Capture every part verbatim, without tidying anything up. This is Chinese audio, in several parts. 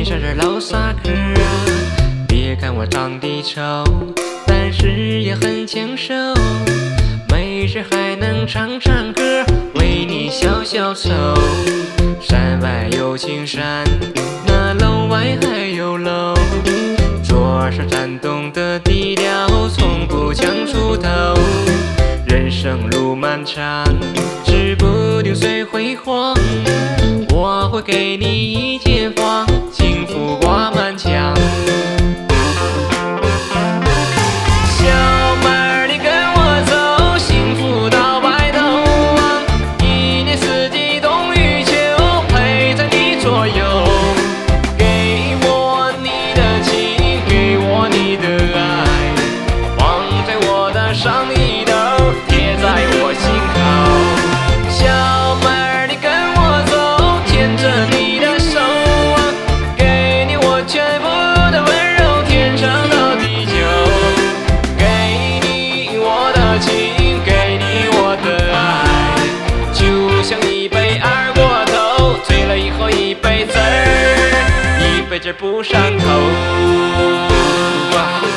上这老撒客，别看我长得丑，但是也很抢手。没事还能唱唱歌，为你消消愁。山外有青山，那楼外还有楼。桌上颤动的低调，从不抢出头。人生路漫长，指不定谁辉煌。我会给你一间房，幸福挂满墙。小妹儿，你跟我走，幸福到白头啊！一年四季，冬与秋，陪在你左右。给我你的情，给我你的爱，放在我的上衣兜，贴在我心口。小妹儿，你跟我走，牵着你的手啊，给你我全部的温柔，天长到地久。给你我的情，给你我的爱，就像一杯二锅头，醉了以后一杯子儿，一杯汁不上头啊。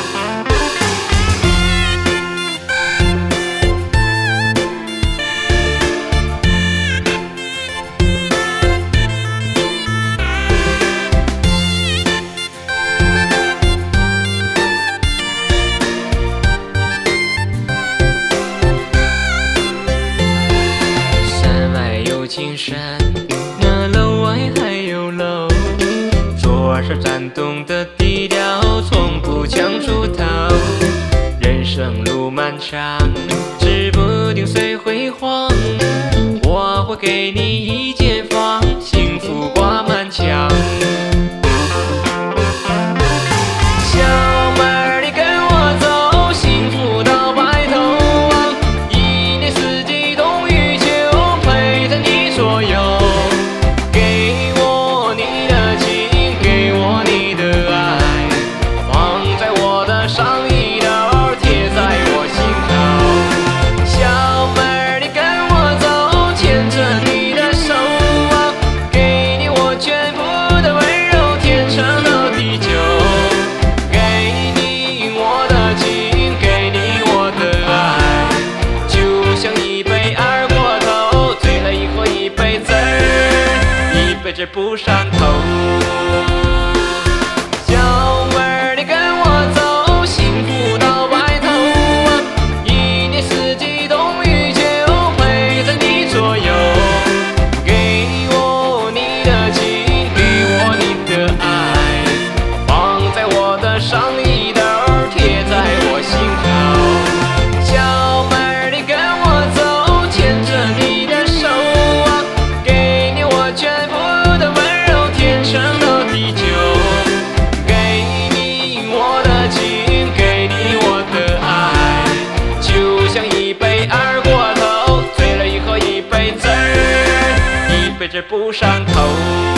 青山，那楼外还有楼。桌上颤动的低调，从不抢出头。人生路漫长，指不定谁辉煌。我会给你一间房，幸福挂满墙。小妹儿，你跟我走，幸福到白头啊！一年四季，冬与秋，陪在你左右。给我你的情，给我你的爱，放在我的上衣兜，贴在我心口。小妹儿，你跟我走，牵着你的手啊，给你我全部的温柔，天长到地久。给你我的情，给你我的爱，就像一杯二锅头，醉了以后一杯子儿，一杯汁不上头。小妹儿，你跟我走，幸福到白头啊！一年四季，冬与秋，陪在你左右。给我你的情，给我你的爱，放在我的上衣兜，贴在我心口。小妹儿，你跟我走，牵着你的手啊，给你我全部的温柔，天长到地久。给你我的情，给你我的爱，就像一杯二锅头，醉了以后一杯子儿，一杯汁不上头。